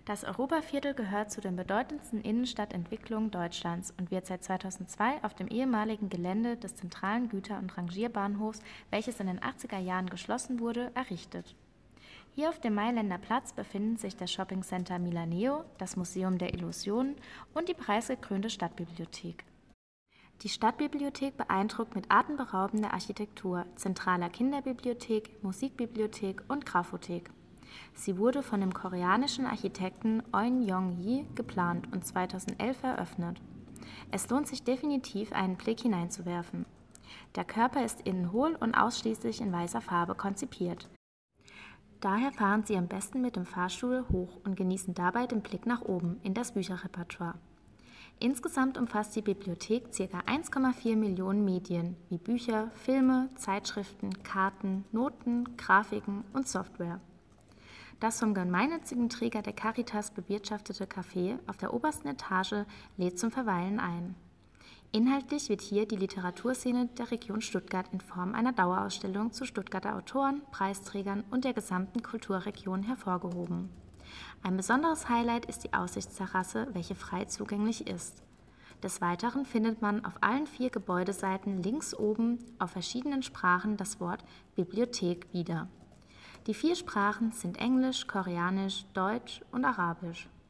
Das Europaviertel gehört zu den bedeutendsten Innenstadtentwicklungen Deutschlands und wird seit 2002 auf dem ehemaligen Gelände des zentralen Güter- und Rangierbahnhofs, welches in den 80er Jahren geschlossen wurde, errichtet. Hier auf dem Mailänder Platz befinden sich das Shoppingcenter Milaneo, das Museum der Illusionen und die preisgekrönte Stadtbibliothek. Die Stadtbibliothek beeindruckt mit atemberaubender Architektur, zentraler Kinderbibliothek, Musikbibliothek und Graphothek. Sie wurde von dem koreanischen Architekten Eun Yong-ji geplant und 2011 eröffnet. Es lohnt sich definitiv, einen Blick hineinzuwerfen. Der Körper ist innen hohl und ausschließlich in weißer Farbe konzipiert. Daher fahren Sie am besten mit dem Fahrstuhl hoch und genießen dabei den Blick nach oben in das Bücherrepertoire. Insgesamt umfasst die Bibliothek ca. 1,4 Millionen Medien wie Bücher, Filme, Zeitschriften, Karten, Noten, Grafiken und Software. Das vom gemeinnützigen Träger der Caritas bewirtschaftete Café auf der obersten Etage lädt zum Verweilen ein. Inhaltlich wird hier die Literaturszene der Region Stuttgart in Form einer Dauerausstellung zu Stuttgarter Autoren, Preisträgern und der gesamten Kulturregion hervorgehoben. Ein besonderes Highlight ist die Aussichtsterrasse, welche frei zugänglich ist. Des Weiteren findet man auf allen 4 Gebäudeseiten links oben auf verschiedenen Sprachen das Wort Bibliothek wieder. Die 4 Sprachen sind Englisch, Koreanisch, Deutsch und Arabisch.